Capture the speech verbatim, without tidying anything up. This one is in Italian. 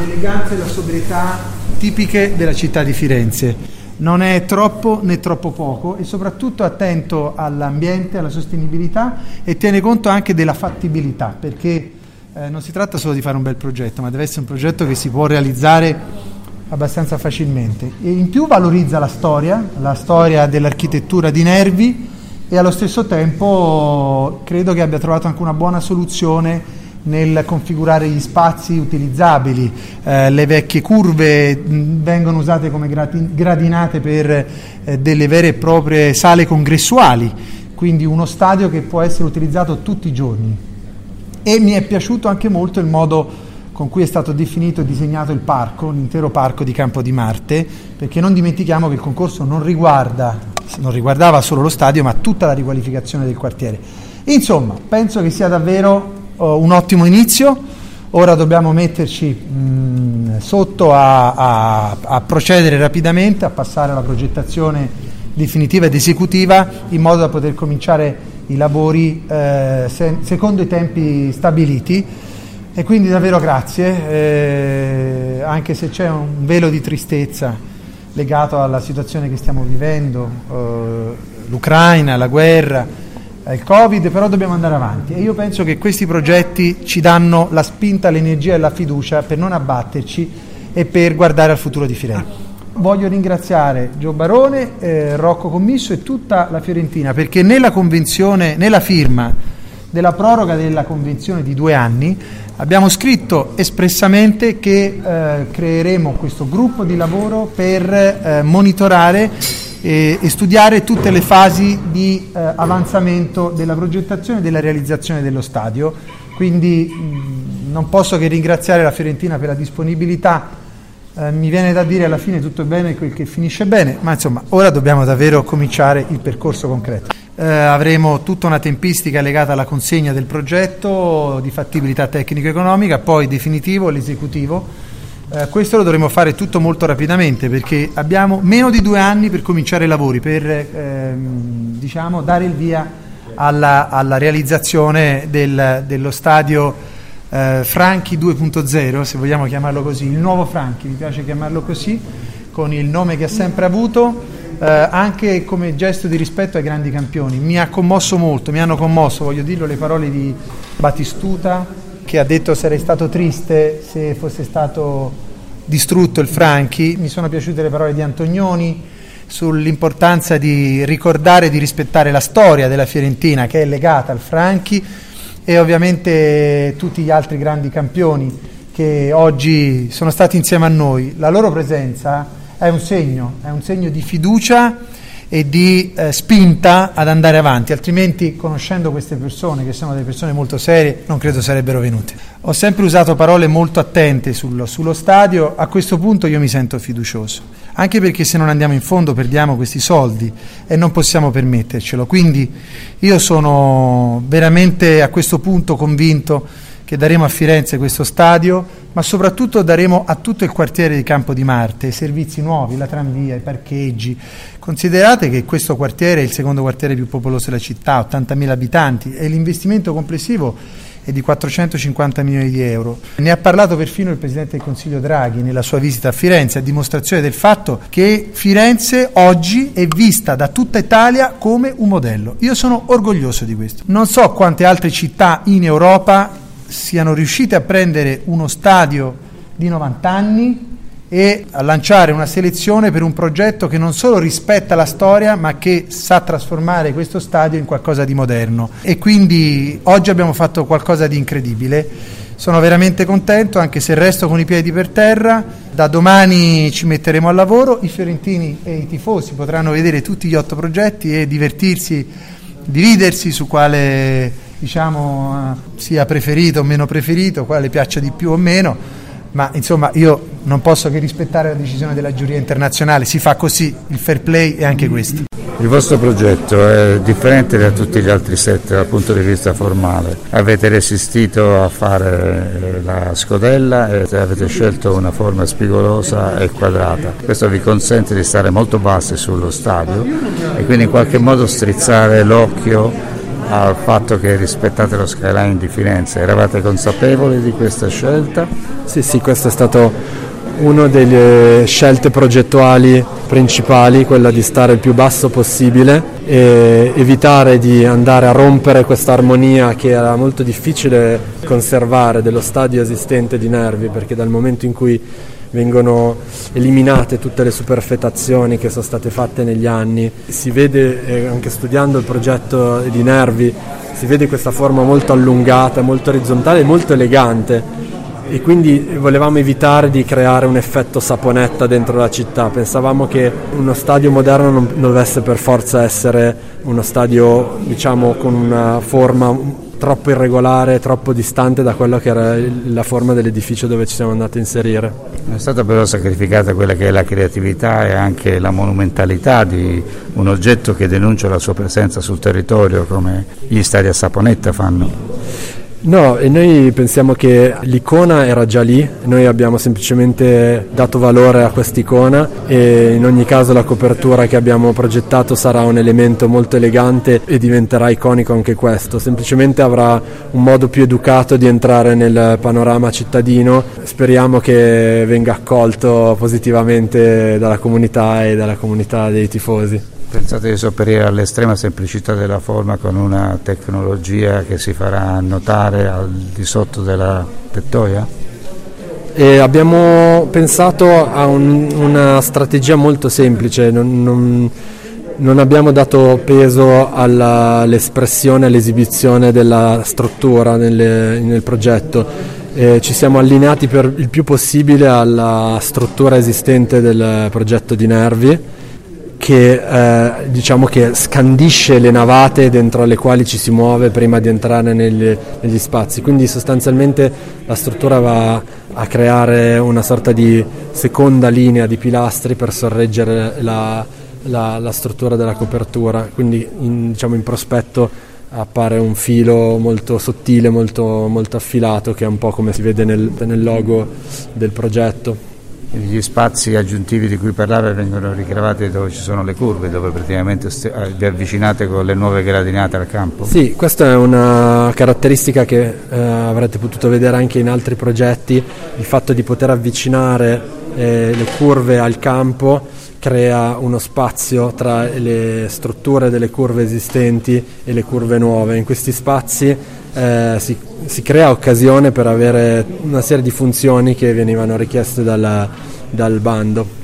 l'eleganza e la sobrietà tipiche della città di Firenze. Non è troppo né troppo poco e soprattutto attento all'ambiente, alla sostenibilità e tiene conto anche della fattibilità, perché eh, non si tratta solo di fare un bel progetto, ma deve essere un progetto che si può realizzare abbastanza facilmente. E in più valorizza la storia, la storia dell'architettura di Nervi e allo stesso tempo credo che abbia trovato anche una buona soluzione nel configurare gli spazi utilizzabili. Eh, le vecchie curve mh, vengono usate come grati- gradinate per eh, delle vere e proprie sale congressuali, quindi uno stadio che può essere utilizzato tutti i giorni. E mi è piaciuto anche molto il modo con cui è stato definito e disegnato il parco, l'intero parco di Campo di Marte, perché non dimentichiamo che il concorso non riguarda, non riguardava solo lo stadio, ma tutta la riqualificazione del quartiere. Insomma, penso che sia davvero un ottimo inizio. Ora dobbiamo metterci mh, sotto a, a, a procedere rapidamente, a passare alla progettazione definitiva ed esecutiva in modo da poter cominciare i lavori eh, se, secondo i tempi stabiliti. E quindi davvero grazie, eh, anche se c'è un velo di tristezza legato alla situazione che stiamo vivendo, eh, l'Ucraina, la guerra, il Covid, però dobbiamo andare avanti e io penso che questi progetti ci danno la spinta, l'energia e la fiducia per non abbatterci e per guardare al futuro di Firenze. Voglio ringraziare Gio Barone, eh, Rocco Commisso e tutta la Fiorentina, perché nella convenzione, nella firma della proroga della convenzione di due anni abbiamo scritto espressamente che eh, creeremo questo gruppo di lavoro per eh, monitorare e, e studiare tutte le fasi di eh, avanzamento della progettazione e della realizzazione dello stadio. Quindi mh, non posso che ringraziare la Fiorentina per la disponibilità. Eh, mi viene da dire alla fine tutto è bene quel che finisce bene, ma insomma ora dobbiamo davvero cominciare il percorso concreto. Eh, avremo tutta una tempistica legata alla consegna del progetto di fattibilità tecnico-economica, poi definitivo, l'esecutivo. Eh, questo lo dovremo fare tutto molto rapidamente perché abbiamo meno di due anni per cominciare i lavori, per ehm, diciamo dare il via alla, alla realizzazione del, dello stadio eh, Franchi due punto zero, se vogliamo chiamarlo così, il nuovo Franchi, mi piace chiamarlo così, con il nome che ha sempre avuto, eh, anche come gesto di rispetto ai grandi campioni. Mi ha commosso molto, mi hanno commosso, voglio dirlo, le parole di Battistuta, che ha detto sarei stato triste se fosse stato distrutto il Franchi. Mi sono piaciute le parole di Antonioni sull'importanza di ricordare e di rispettare la storia della Fiorentina che è legata al Franchi e ovviamente tutti gli altri grandi campioni che oggi sono stati insieme a noi. La loro presenza è un segno, è un segno di fiducia e di eh, spinta ad andare avanti, altrimenti conoscendo queste persone che sono delle persone molto serie non credo sarebbero venute. Ho sempre usato parole molto attente sullo, sullo stadio, a questo punto io mi sento fiducioso, anche perché se non andiamo in fondo perdiamo questi soldi e non possiamo permettercelo, quindi io sono veramente a questo punto convinto che daremo a Firenze questo stadio, ma soprattutto daremo a tutto il quartiere di Campo di Marte i servizi nuovi, la tranvia, i parcheggi. Considerate che questo quartiere è il secondo quartiere più popoloso della città, ottantamila abitanti, e l'investimento complessivo è di quattrocentocinquanta milioni di euro. Ne ha parlato perfino il Presidente del Consiglio Draghi nella sua visita a Firenze, a dimostrazione del fatto che Firenze oggi è vista da tutta Italia come un modello. Io sono orgoglioso di questo. Non so quante altre città in Europa siano riuscite a prendere uno stadio di novanta anni e a lanciare una selezione per un progetto che non solo rispetta la storia ma che sa trasformare questo stadio in qualcosa di moderno, e quindi oggi abbiamo fatto qualcosa di incredibile. Sono veramente contento, anche se resto con i piedi per terra. Da domani ci metteremo al lavoro, i fiorentini e i tifosi potranno vedere tutti gli otto progetti e divertirsi, dividersi su quale diciamo sia preferito o meno preferito, quale piaccia di più o meno, ma insomma io non posso che rispettare la decisione della giuria internazionale, si fa così, il fair play è anche questo. Il vostro progetto è differente da tutti gli altri sette dal punto di vista formale. Avete resistito a fare la scodella e avete scelto una forma spigolosa e quadrata. Questo vi consente di stare molto bassi sullo stadio e quindi in qualche modo strizzare l'occhio al fatto che rispettate lo skyline di Firenze. Eravate consapevoli di questa scelta? Sì, sì, questo è stato una delle scelte progettuali principali, quella di stare il più basso possibile e evitare di andare a rompere questa armonia che era molto difficile conservare dello stadio esistente di Nervi, perché dal momento in cui vengono eliminate tutte le superfetazioni che sono state fatte negli anni, si vede, eh, anche studiando il progetto di Nervi, si vede questa forma molto allungata, molto orizzontale e molto elegante, e quindi volevamo evitare di creare un effetto saponetta dentro la città. Pensavamo che uno stadio moderno non dovesse per forza essere uno stadio, diciamo, con una forma troppo irregolare, troppo distante da quello che era la forma dell'edificio dove ci siamo andati a inserire. È stata però sacrificata quella che è la creatività e anche la monumentalità di un oggetto che denuncia la sua presenza sul territorio, come gli stadi a saponetta fanno. No, e noi pensiamo che l'icona era già lì, noi abbiamo semplicemente dato valore a quest'icona e in ogni caso la copertura che abbiamo progettato sarà un elemento molto elegante e diventerà iconico anche questo, semplicemente avrà un modo più educato di entrare nel panorama cittadino. Speriamo che venga accolto positivamente dalla comunità e dalla comunità dei tifosi. Pensate di sopperire all'estrema semplicità della forma con una tecnologia che si farà notare al di sotto della tettoia? E abbiamo pensato a un, una strategia molto semplice, non, non, non abbiamo dato peso alla, all'espressione, all'esibizione della struttura nelle, nel progetto. Eh, ci siamo allineati per il più possibile alla struttura esistente del progetto di Nervi, che eh, diciamo che scandisce le navate dentro le quali ci si muove prima di entrare negli, negli spazi, quindi sostanzialmente la struttura va a creare una sorta di seconda linea di pilastri per sorreggere la, la, la struttura della copertura, quindi in, diciamo in prospetto appare un filo molto sottile, molto, molto affilato, che è un po' come si vede nel, nel logo del progetto. Gli spazi aggiuntivi di cui parlava vengono ricavati dove ci sono le curve, dove praticamente vi avvicinate con le nuove gradinate al campo? Sì, questa è una caratteristica che eh, avrete potuto vedere anche in altri progetti, il fatto di poter avvicinare eh, le curve al campo crea uno spazio tra le strutture delle curve esistenti e le curve nuove. In questi spazi eh, si, si crea occasione per avere una serie di funzioni che venivano richieste dal, dal bando.